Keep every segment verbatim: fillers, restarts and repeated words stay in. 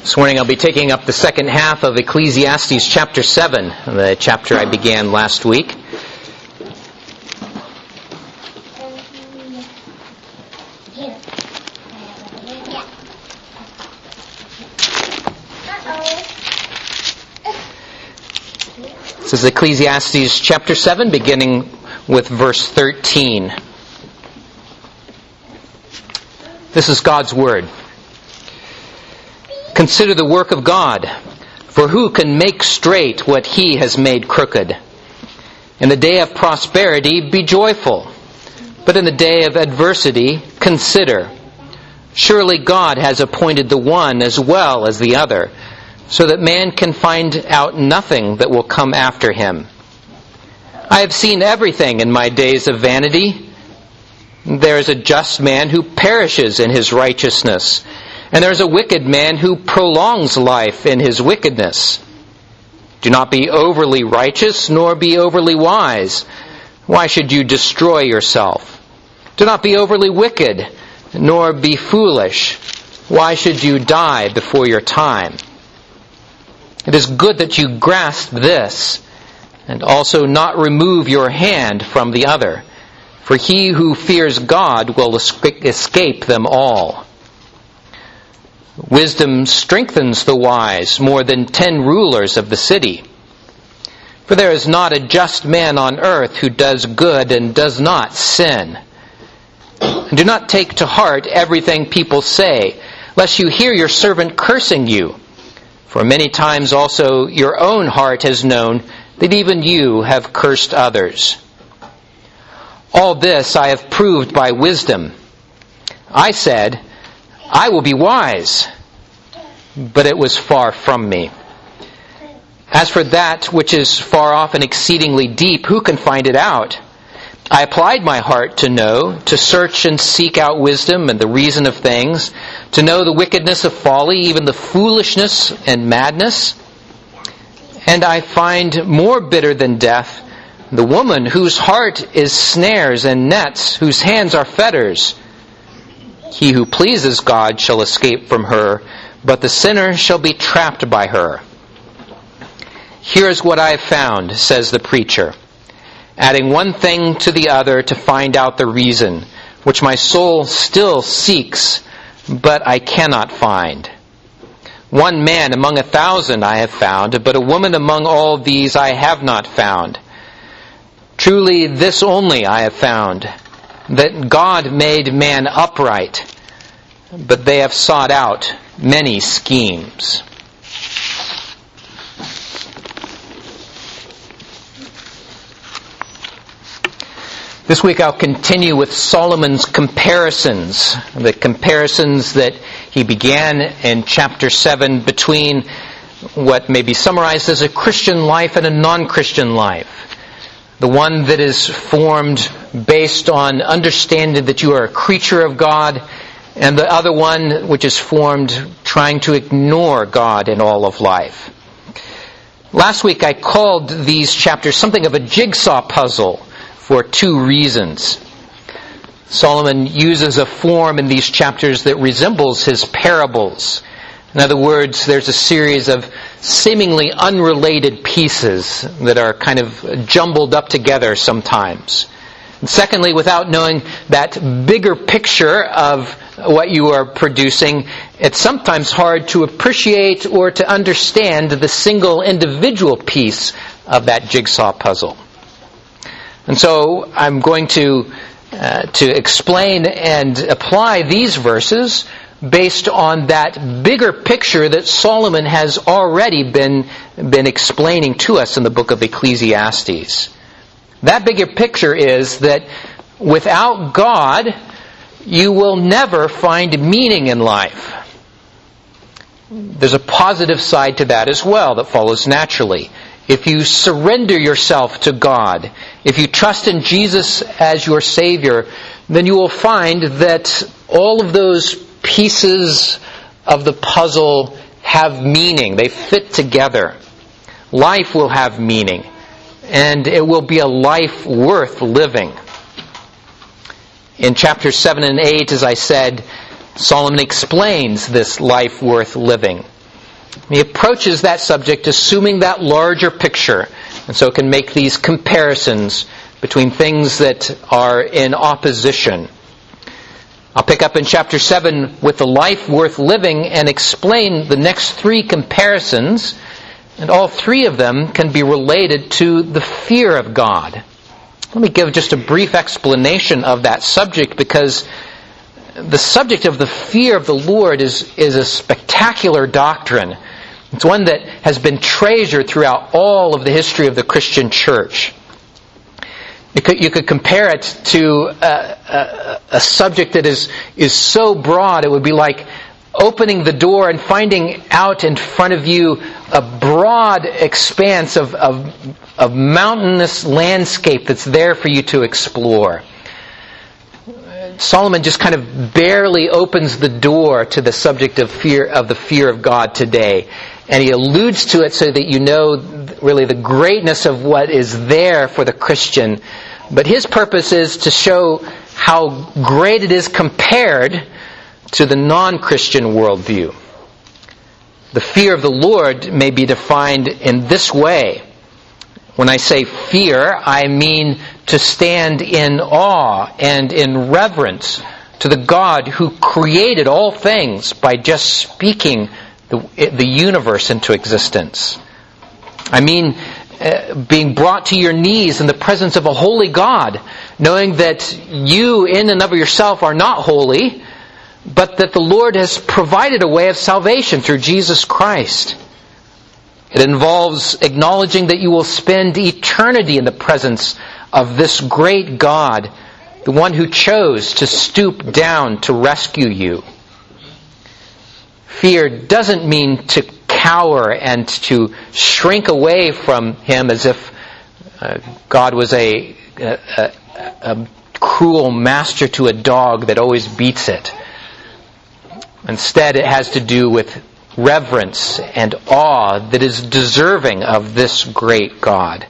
This morning I'll be taking up the second half of Ecclesiastes chapter seven, the chapter I began last week. This is Ecclesiastes chapter seven, beginning with verse thirteen. This is God's Word. Consider the work of God, for who can make straight what He has made crooked? In the day of prosperity, be joyful, but in the day of adversity, consider. Surely God has appointed the one as well as the other, so that man can find out nothing that will come after him. I have seen everything in my days of vanity. There is a just man who perishes in his righteousness, and there is a wicked man who prolongs life in his wickedness. Do not be overly righteous, nor be overly wise. Why should you destroy yourself? Do not be overly wicked, nor be foolish. Why should you die before your time? It is good that you grasp this, and also not remove your hand from the other. For he who fears God will escape them all. Wisdom strengthens the wise more than ten rulers of the city. For there is not a just man on earth who does good and does not sin. And do not take to heart everything people say, lest you hear your servant cursing you. For many times also your own heart has known that even you have cursed others. All this I have proved by wisdom. I said, I will be wise, but it was far from me. As for that which is far off and exceedingly deep, who can find it out? I applied my heart to know, to search and seek out wisdom and the reason of things, to know the wickedness of folly, even the foolishness and madness. And I find more bitter than death the woman whose heart is snares and nets, whose hands are fetters. He who pleases God shall escape from her, but the sinner shall be trapped by her. Here is what I have found, says the preacher, adding one thing to the other to find out the reason, which my soul still seeks, but I cannot find. One man among a thousand I have found, but a woman among all these I have not found. Truly this only I have found, that God made man upright, but they have sought out many schemes. This week I'll continue with Solomon's comparisons, the comparisons that he began in chapter seven between what may be summarized as a Christian life and a non-Christian life. The one that is formed based on understanding that you are a creature of God, and the other one which is formed trying to ignore God in all of life. Last week I called these chapters something of a jigsaw puzzle for two reasons. Solomon uses a form in these chapters that resembles his parables. In other words, there's a series of seemingly unrelated pieces that are kind of jumbled up together sometimes. And secondly, without knowing that bigger picture of what you are producing, it's sometimes hard to appreciate or to understand the single individual piece of that jigsaw puzzle. And so I'm going to uh, to explain and apply these verses based on that bigger picture that Solomon has already been, been explaining to us in the book of Ecclesiastes. That bigger picture is that without God, you will never find meaning in life. There's a positive side to that as well that follows naturally. If you surrender yourself to God, if you trust in Jesus as your Savior, then you will find that all of those pieces of the puzzle have meaning. They fit together. Life will have meaning, and it will be a life worth living. In chapters seven and eight, as I said, Solomon explains this life worth living. He approaches that subject assuming that larger picture, and so can make these comparisons between things that are in opposition. I'll pick up in chapter seven with the life worth living and explain the next three comparisons, and all three of them can be related to the fear of God. Let me give just a brief explanation of that subject, because the subject of the fear of the Lord is, is a spectacular doctrine. It's one that has been treasured throughout all of the history of the Christian church. You could, you could compare it to a, a, a subject that is, is so broad, it would be like opening the door and finding out in front of you a broad expanse of, of, of mountainous landscape that's there for you to explore. Solomon just kind of barely opens the door to the subject of fear, of the fear of God today. And he alludes to it so that you know really the greatness of what is there for the Christian. But his purpose is to show how great it is compared to the non-Christian worldview. The fear of the Lord may be defined in this way. When I say fear, I mean to stand in awe and in reverence to the God who created all things by just speaking the, the universe into existence. I mean uh, being brought to your knees in the presence of a holy God, knowing that you in and of yourself are not holy, but that the Lord has provided a way of salvation through Jesus Christ. It involves acknowledging that you will spend eternity in the presence of this great God, the one who chose to stoop down to rescue you. Fear doesn't mean to cower and to shrink away from Him as if uh, God was a, a, a, a cruel master to a dog that always beats it. Instead, it has to do with reverence and awe that is deserving of this great God.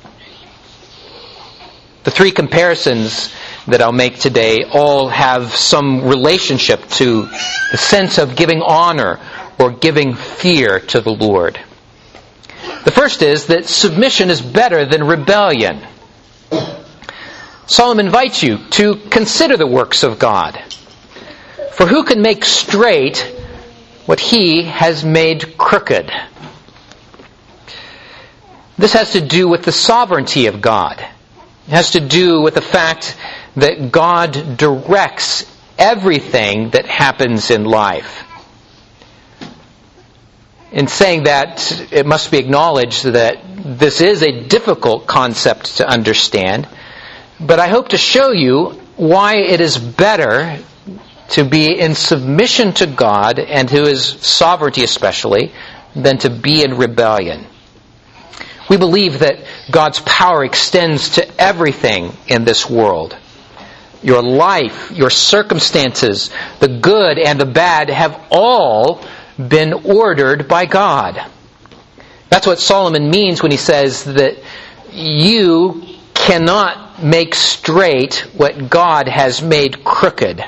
The three comparisons that I'll make today all have some relationship to the sense of giving honor or giving fear to the Lord. The first is that submission is better than rebellion. Solomon invites you to consider the works of God. For who can make straight what He has made crooked? This has to do with the sovereignty of God. It has to do with the fact that God directs everything that happens in life. In saying that, it must be acknowledged that this is a difficult concept to understand, but I hope to show you why it is better to be in submission to God and to His sovereignty especially, than to be in rebellion. We believe that God's power extends to everything in this world. Your life, your circumstances, the good and the bad have all been ordered by God. That's what Solomon means when he says that you cannot make straight what God has made crooked.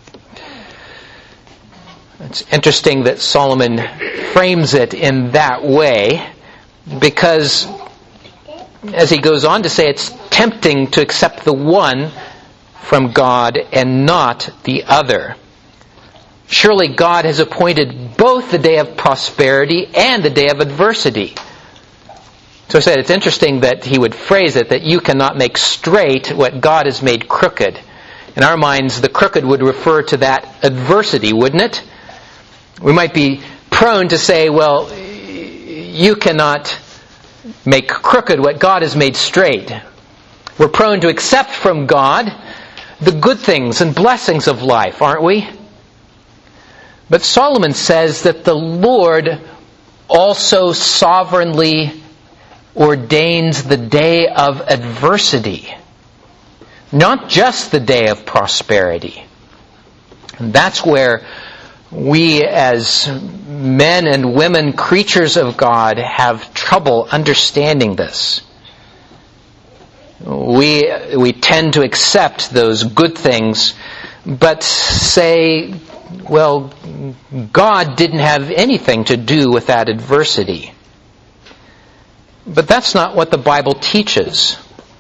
It's interesting that Solomon frames it in that way, because as he goes on to say, it's tempting to accept the one from God and not the other. Surely God has appointed both the day of prosperity and the day of adversity. So I said it's interesting that he would phrase it that you cannot make straight what God has made crooked. In our minds, the crooked would refer to that adversity, wouldn't it? We might be prone to say, well, you cannot make crooked what God has made straight. We're prone to accept from God the good things and blessings of life, aren't we? But Solomon says that the Lord also sovereignly ordains the day of adversity, not just the day of prosperity. And that's where we as men and women, creatures of God, have trouble understanding this. We we tend to accept those good things, but say, well, God didn't have anything to do with that adversity. But that's not what the Bible teaches.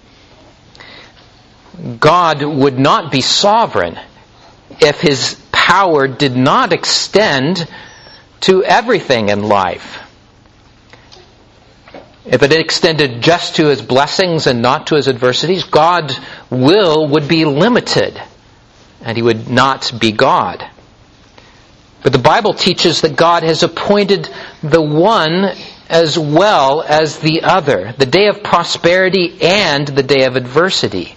God would not be sovereign if His power did not extend to everything in life. If it extended just to His blessings and not to His adversities, God's will would be limited, and He would not be God. But the Bible teaches that God has appointed the one as well as the other, the day of prosperity and the day of adversity.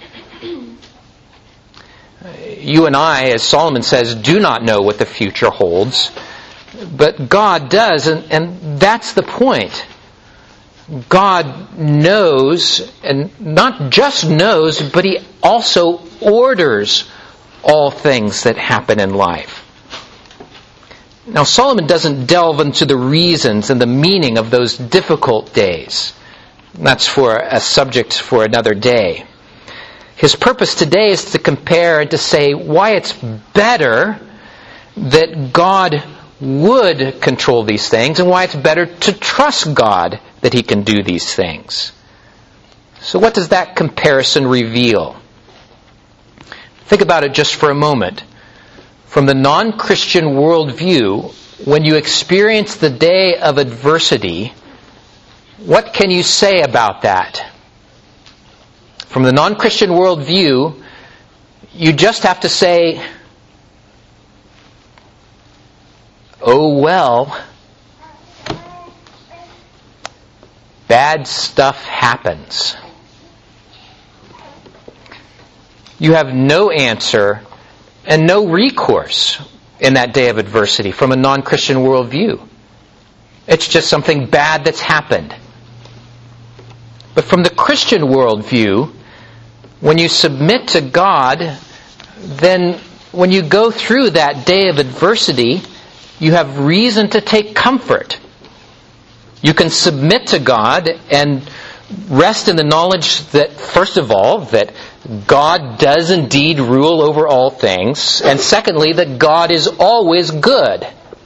You and I, as Solomon says, do not know what the future holds, but God does, and, and that's the point. God knows, and not just knows, but He also orders all things that happen in life. Now, Solomon doesn't delve into the reasons and the meaning of those difficult days. That's for a subject for another day. His purpose today is to compare and to say why it's better that God would control these things and why it's better to trust God that He can do these things. So what does that comparison reveal? Think about it just for a moment. From the non-Christian worldview, when you experience the day of adversity, what can you say about that? From the non-Christian worldview, you just have to say, oh well, bad stuff happens. You have no answer and no recourse in that day of adversity from a non-Christian worldview. It's just something bad that's happened. But from the Christian worldview, when you submit to God, then when you go through that day of adversity, you have reason to take comfort. You can submit to God and rest in the knowledge that, first of all, that God does indeed rule over all things, and secondly, that God is always good.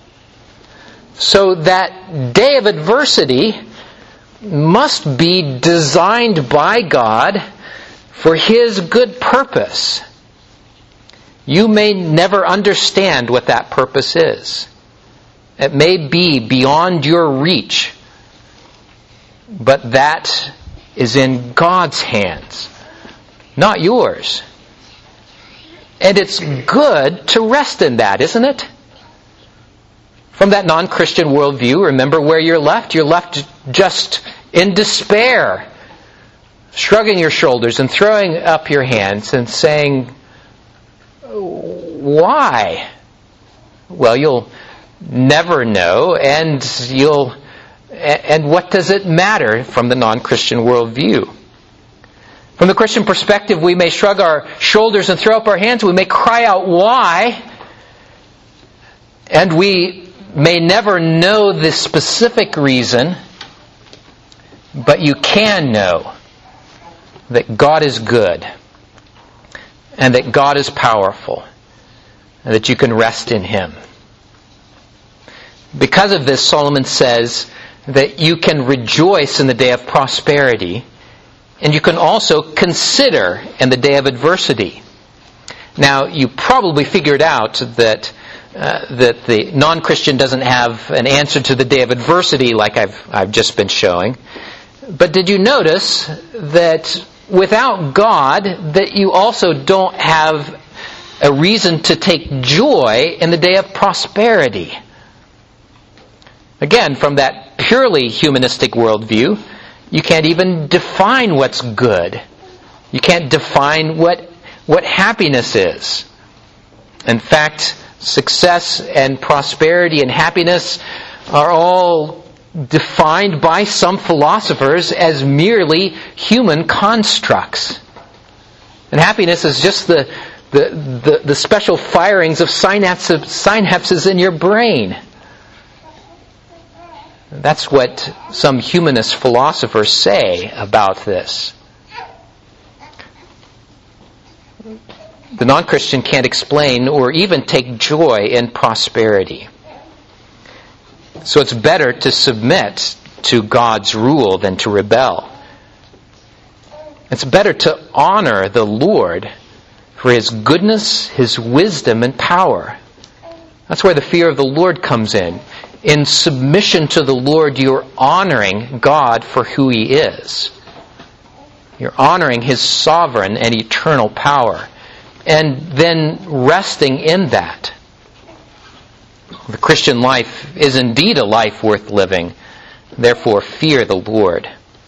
So that day of adversity must be designed by God for His good purpose. You may never understand what that purpose is. It may be beyond your reach, but that is in God's hands, not yours. And it's good to rest in that, isn't it? From that non-Christian worldview, remember where you're left? You're left just in despair, shrugging your shoulders and throwing up your hands and saying, why? Well, you'll never know, and you'll and what does it matter from the non-Christian worldview? From the Christian perspective, we may shrug our shoulders and throw up our hands. We may cry out, why? And we may never know the specific reason, but you can know that God is good, and that God is powerful, and that you can rest in Him. Because of this, Solomon says that you can rejoice in the day of prosperity, and you can also consider in the day of adversity. Now, you probably figured out that uh, that the non-Christian doesn't have an answer to the day of adversity like I've I've just been showing. But did you notice that without God, that you also don't have a reason to take joy in the day of prosperity? Again, from that purely humanistic worldview, you can't even define what's good. You can't define what what happiness is. In fact, success and prosperity and happiness are all defined by some philosophers as merely human constructs. And happiness is just the the, the, the special firings of synapses, synapses in your brain. That's what some humanist philosophers say about this. the non-Christian can't explain or even take joy in prosperity. So it's better to submit to God's rule than to rebel. It's better to honor the Lord for His goodness, His wisdom, and power. That's where the fear of the Lord comes in. In submission to the Lord, you're honoring God for who He is. You're honoring His sovereign and eternal power, and then resting in that. The Christian life is indeed a life worth living. Therefore, fear the Lord.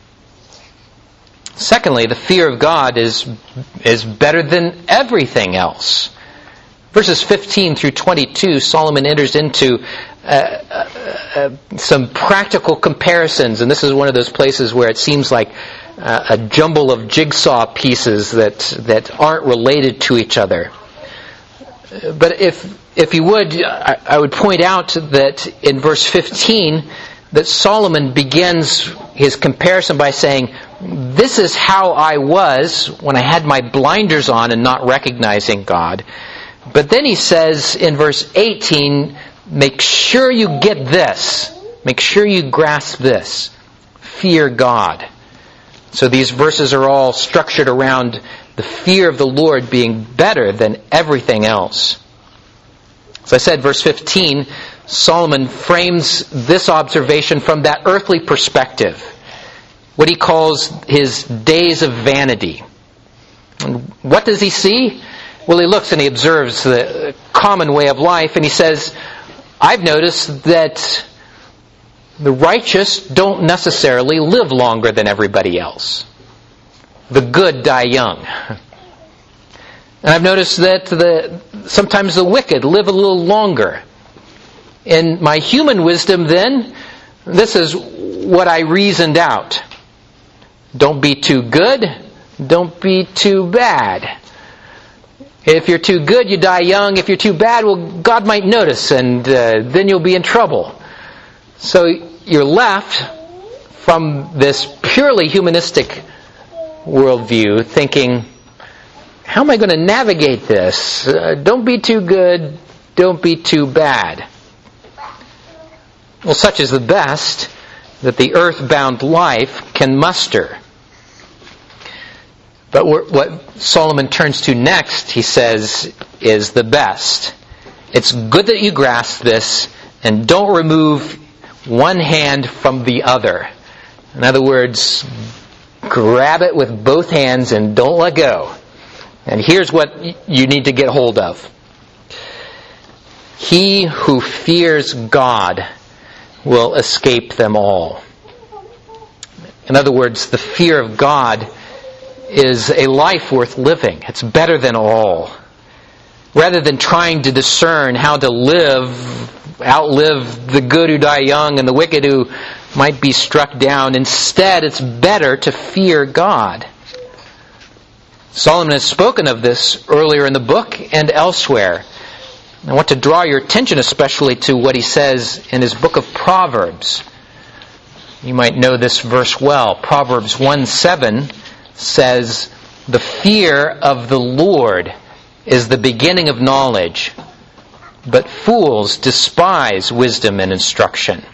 Secondly, the fear of God is, is better than everything else. Verses fifteen through twenty-two, Solomon enters into uh, uh, uh, some practical comparisons, and this is one of those places where it seems like uh, a jumble of jigsaw pieces that that aren't related to each other. But if if you would, I, I would point out that in verse fifteen, that Solomon begins his comparison by saying, "This is how I was when I had my blinders on and not recognizing God." But then he says in verse eighteen, make sure you get this. Make sure you grasp this. Fear God. So these verses are all structured around the fear of the Lord being better than everything else. As I said, verse fifteen, Solomon frames this observation from that earthly perspective, what he calls his days of vanity. And what does he see? Well, he looks and he observes the common way of life, and he says, I've noticed that the righteous don't necessarily live longer than everybody else. The good die young. And I've noticed that the sometimes the wicked live a little longer. In my human wisdom, then, this is what I reasoned out. Don't be too good. Don't be too bad. If you're too good, you die young. If you're too bad, well, God might notice, and uh, then you'll be in trouble. So you're left from this purely humanistic worldview thinking, how am I going to navigate this? Uh, don't be too good. Don't be too bad. Well, such is the best that the earthbound life can muster. But what Solomon turns to next, he says, is the best. It's good that you grasp this and don't remove one hand from the other. In other words, grab it with both hands and don't let go. And here's what you need to get hold of. He who fears God will escape them all. In other words, the fear of God is a life worth living. It's better than all. Rather than trying to discern how to live, outlive the good who die young and the wicked who might be struck down, instead it's better to fear God. Solomon has spoken of this earlier in the book and elsewhere. I want to draw your attention especially to what he says in his book of Proverbs. You might know this verse well. Proverbs one seven says, the fear of the Lord is the beginning of knowledge, but fools despise wisdom and instruction.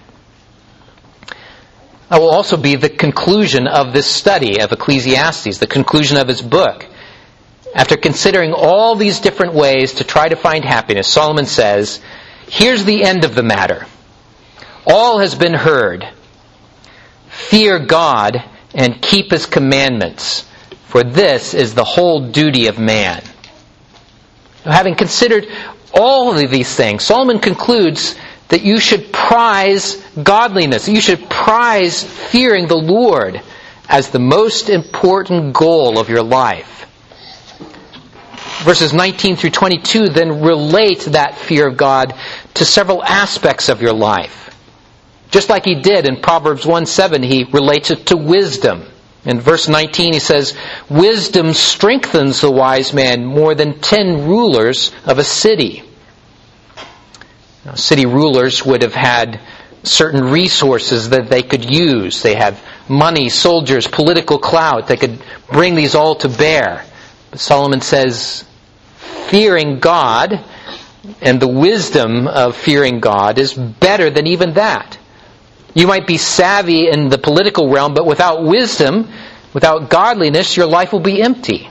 That will also be the conclusion of this study of Ecclesiastes, the conclusion of his book. After considering all these different ways to try to find happiness, Solomon says, here's the end of the matter. All has been heard. Fear God and keep His commandments, for this is the whole duty of man. Now, having considered all of these things, Solomon concludes that you should prize godliness. You should prize fearing the Lord as the most important goal of your life. Verses nineteen through twenty-two then relate that fear of God to several aspects of your life. Just like he did in Proverbs one seven, he relates it to wisdom. In verse nineteen he says, wisdom strengthens the wise man more than ten rulers of a city. Now, city rulers would have had certain resources that they could use. They have money, soldiers, political clout. They could bring these all to bear. But Solomon says, fearing God and the wisdom of fearing God is better than even that. You might be savvy in the political realm, but without wisdom, without godliness, your life will be empty.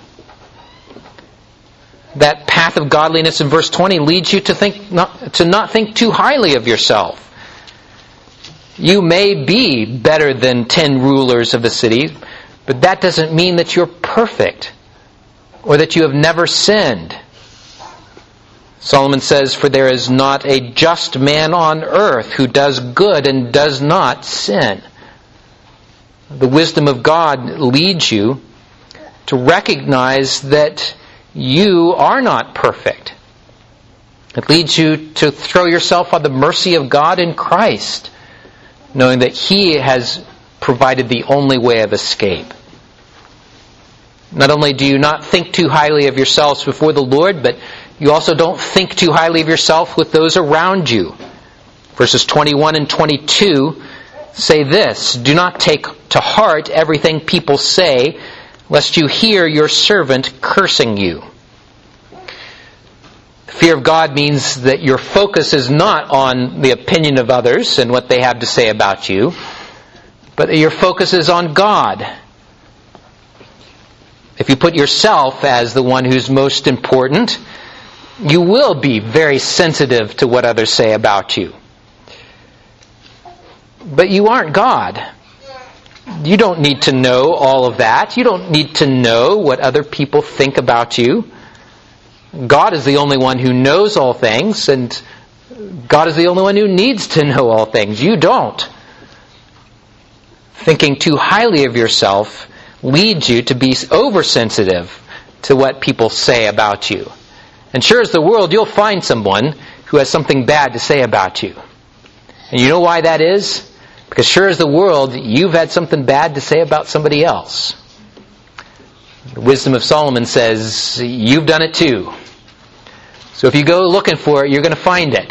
That path of godliness in verse twenty leads you to think not, to not think too highly of yourself. You may be better than ten rulers of the city, but that doesn't mean that you're perfect or that you have never sinned. Solomon says, "For there is not a just man on earth who does good and does not sin." The wisdom of God leads you to recognize that you are not perfect. It leads you to throw yourself on the mercy of God in Christ, knowing that He has provided the only way of escape. Not only do you not think too highly of yourselves before the Lord, but you also don't think too highly of yourself with those around you. Verses twenty-one and twenty-two say this, "Do not take to heart everything people say, lest you hear your servant cursing you." The fear of God means that your focus is not on the opinion of others and what they have to say about you, but that your focus is on God. If you put yourself as the one who's most important, you will be very sensitive to what others say about you. But you aren't God. You don't need to know all of that. You don't need to know what other people think about you. God is the only one who knows all things, and God is the only one who needs to know all things. You don't. Thinking too highly of yourself leads you to be oversensitive to what people say about you. And sure as the world, you'll find someone who has something bad to say about you. And you know why that is? Because sure as the world, you've had something bad to say about somebody else. The wisdom of Solomon says, you've done it too. So if you go looking for it, you're going to find it.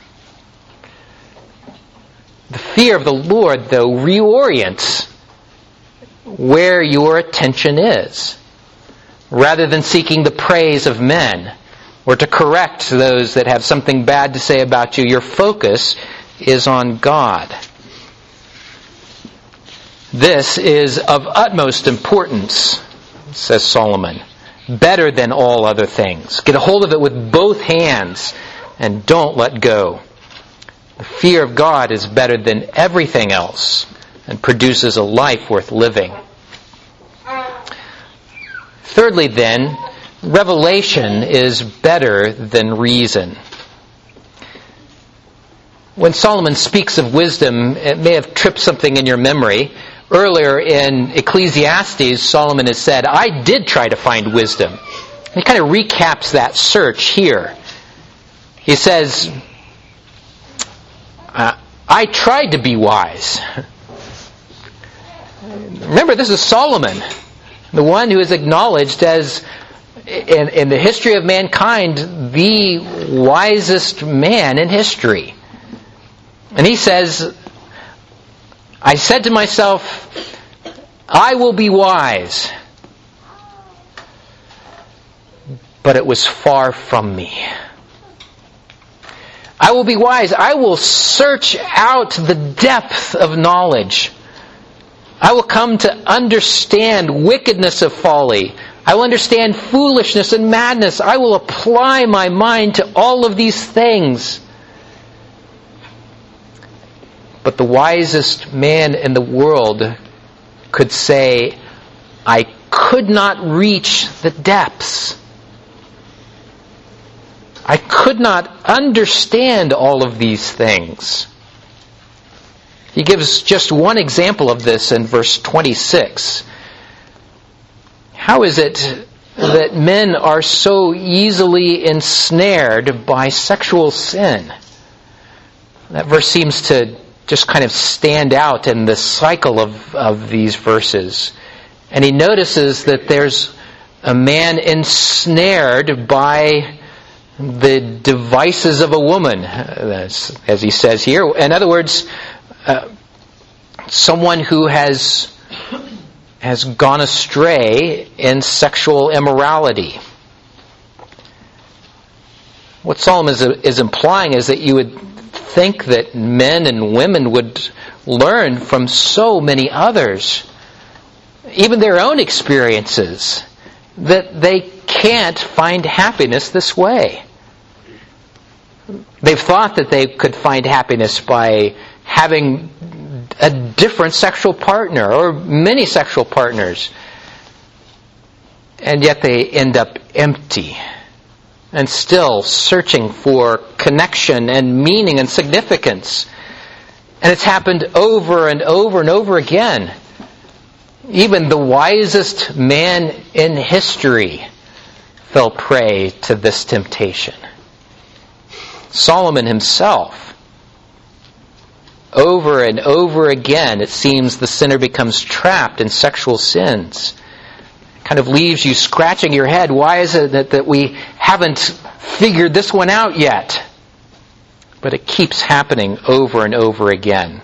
The fear of the Lord, though, reorients where your attention is. Rather than seeking the praise of men, or to correct those that have something bad to say about you, your focus is on God. This is of utmost importance, says Solomon, better than all other things. Get a hold of it with both hands and don't let go. The fear of God is better than everything else and produces a life worth living. Thirdly, then, revelation is better than reason. When Solomon speaks of wisdom, it may have tripped something in your memory. Earlier in Ecclesiastes, Solomon has said, I did try to find wisdom. He kind of recaps that search here. He says, uh, I tried to be wise. Remember, this is Solomon, the one who is acknowledged as, in, in the history of mankind, the wisest man in history. And he says, I said to myself, I will be wise. But it was far from me. I will be wise. I will search out the depth of knowledge. I will come to understand wickedness of folly. I will understand foolishness and madness. I will apply my mind to all of these things. But the wisest man in the world could say, I could not reach the depths. I could not understand all of these things. He gives just one example of this in verse twenty-six. How is it that men are so easily ensnared by sexual sin? That verse seems to just kind of stand out in the cycle of, of these verses. And he notices that there's a man ensnared by the devices of a woman, as, as he says here. In other words, uh, someone who has has gone astray in sexual immorality. What Solomon is, is implying is that you would think that men and women would learn from so many others, even their own experiences, that they can't find happiness this way. They've thought that they could find happiness by having a different sexual partner or many sexual partners, and yet they end up empty and still searching for connection and meaning and significance. And it's happened over and over and over again. Even the wisest man in history fell prey to this temptation. Solomon himself, over and over again, it seems the sinner becomes trapped in sexual sins. It kind of leaves you scratching your head. Why is it that, that we haven't figured this one out yet? But it keeps happening over and over again.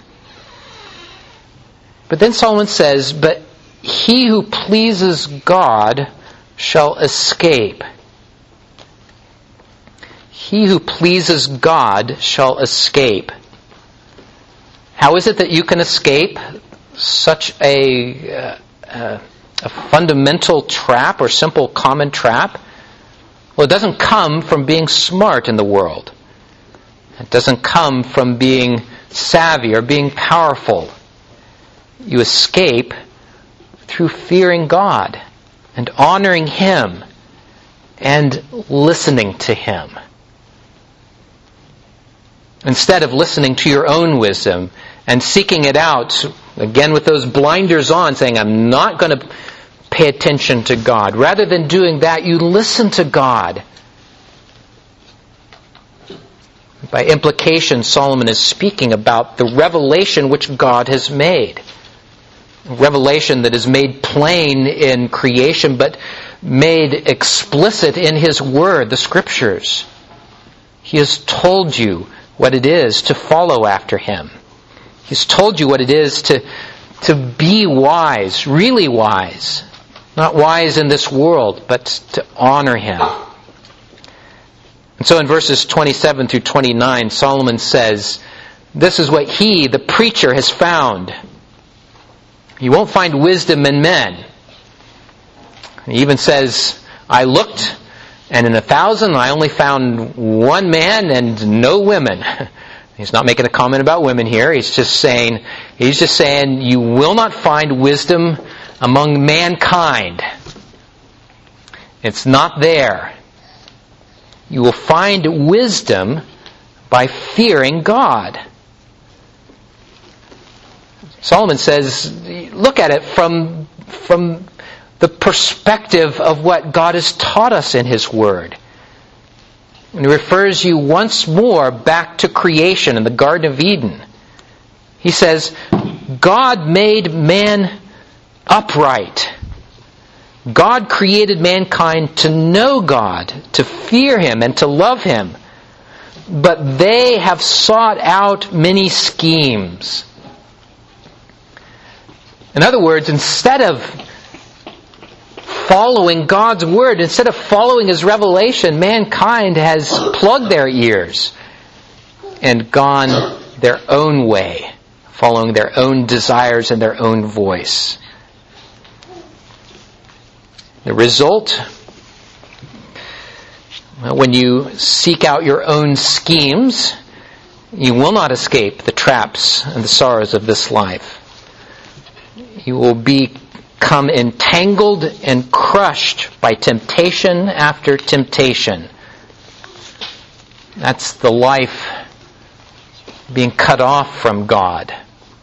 But then Solomon says, but he who pleases God shall escape. He who pleases God shall escape. How is it that you can escape such a, uh, uh, a fundamental trap or simple common trap? Well, it doesn't come from being smart in the world. It doesn't come from being savvy or being powerful. You escape through fearing God and honoring Him and listening to Him. Instead of listening to your own wisdom and seeking it out, again with those blinders on, saying, I'm not going to pay attention to God. Rather than doing that, you listen to God. By implication, Solomon is speaking about the revelation which God has made. A revelation that is made plain in creation, but made explicit in His Word, the Scriptures. He has told you what it is to follow after Him. He's told you what it is to, to be wise, really wise. Not wise in this world, but to honor Him. And so in verses twenty-seven through twenty-nine, Solomon says, this is what he, the preacher, has found. You won't find wisdom in men. He even says, I looked, and in a thousand I only found one man and no women. He's not making a comment about women here. He's just saying, he's just saying, you will not find wisdom among mankind. It's not there. You will find wisdom by fearing God. Solomon says, look at it from, from the perspective of what God has taught us in His Word. And He refers you once more back to creation in the Garden of Eden. He says, God made man upright. God created mankind to know God, to fear Him, and to love Him. But they have sought out many schemes. In other words, instead of following God's Word, instead of following His revelation, mankind has plugged their ears and gone their own way, following their own desires and their own voice. The result, when you seek out your own schemes, you will not escape the traps and the sorrows of this life. You will become entangled and crushed by temptation after temptation. That's the life being cut off from God.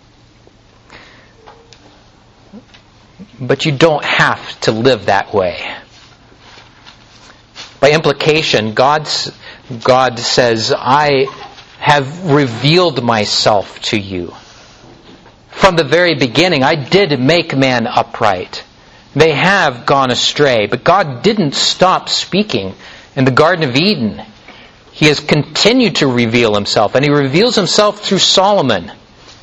But you don't have to live that way. By implication, God's, God says, I have revealed myself to you. From the very beginning, I did make man upright. They have gone astray, but God didn't stop speaking in the Garden of Eden. He has continued to reveal Himself, and He reveals Himself through Solomon.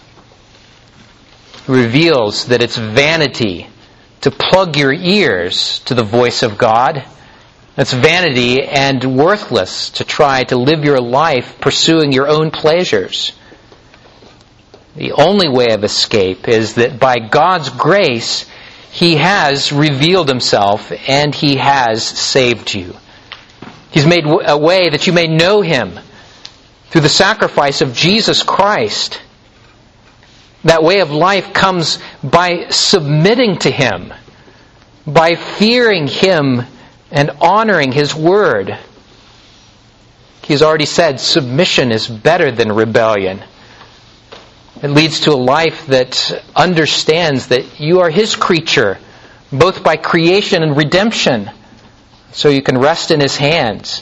He reveals that it's vanity to plug your ears to the voice of God It's vanity and worthless to try to live your life pursuing your own pleasures. The only way of escape is that by God's grace, He has revealed Himself and He has saved you. He's made a way that you may know Him through the sacrifice of Jesus Christ. That way of life comes by submitting to Him, by fearing Him and honoring His Word. He's already said submission is better than rebellion. It leads to a life that understands that you are His creature, both by creation and redemption, so you can rest in His hands.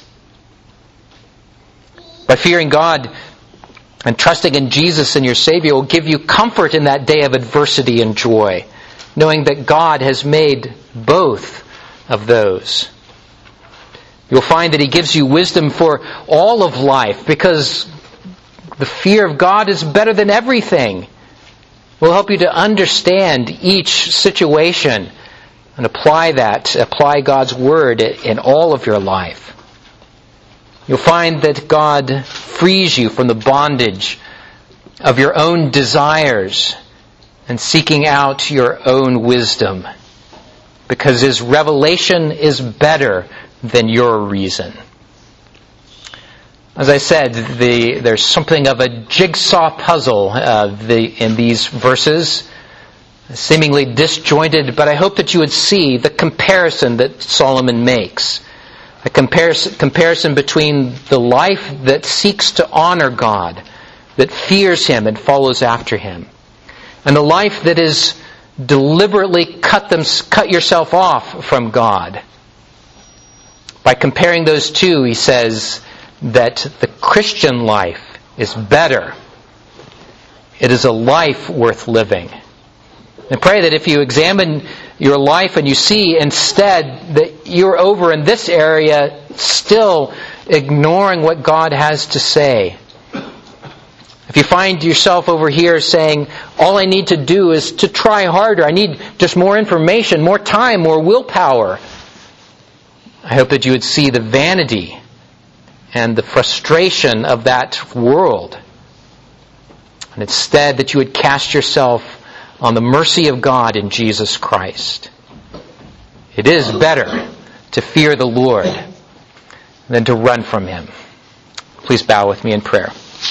By fearing God and trusting in Jesus and your Savior will give you comfort in that day of adversity and joy, knowing that God has made both of those. You'll find that He gives you wisdom for all of life, because the fear of God is better than everything. It will help you to understand each situation and apply that, apply God's Word in all of your life. You'll find that God frees you from the bondage of your own desires and seeking out your own wisdom, because His revelation is better than your reason. As I said, the, there's something of a jigsaw puzzle uh, the, in these verses, seemingly disjointed, but I hope that you would see the comparison that Solomon makes. A comparison, comparison between the life that seeks to honor God, that fears Him and follows after Him, and the life that is deliberately cut them, cut yourself off from God. By comparing those two, he says that the Christian life is better. It is a life worth living. And pray that if you examine your life and you see instead that you're over in this area still ignoring what God has to say. If you find yourself over here saying, all I need to do is to try harder, I need just more information, more time, more willpower, I hope that you would see the vanity and the frustration of that world. And instead that you would cast yourself on the mercy of God in Jesus Christ. It is better to fear the Lord than to run from Him. Please bow with me in prayer.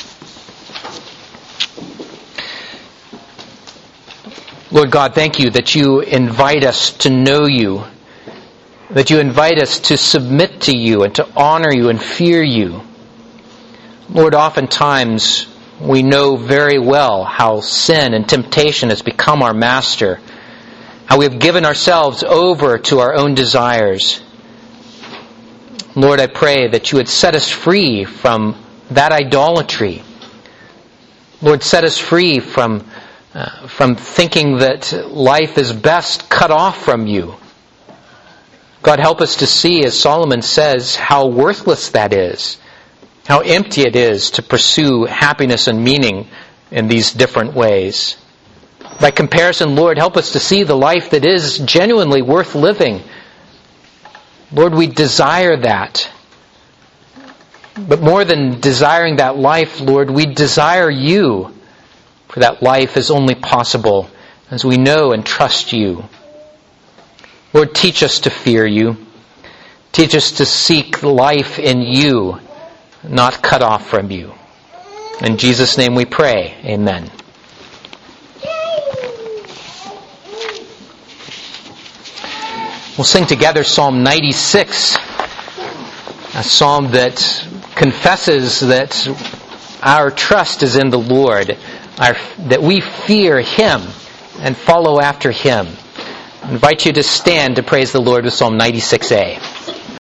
Lord God, thank You that You invite us to know You, that You invite us to submit to You and to honor You and fear You. Lord, oftentimes we know very well how sin and temptation has become our master, how we have given ourselves over to our own desires. Lord, I pray that You would set us free from that idolatry. Lord, set us free from uh, from thinking that life is best cut off from You. God, help us to see, as Solomon says, how worthless that is, how empty it is to pursue happiness and meaning in these different ways. By comparison, Lord, help us to see the life that is genuinely worth living. Lord, we desire that. But more than desiring that life, Lord, we desire You, for that life is only possible as we know and trust You. Lord, teach us to fear You. Teach us to seek life in You, not cut off from You. In Jesus' name we pray. Amen. We'll sing together Psalm ninety-six, a psalm that confesses that our trust is in the Lord, our, that we fear Him and follow after Him. I invite you to stand to praise the Lord with Psalm ninety-six A.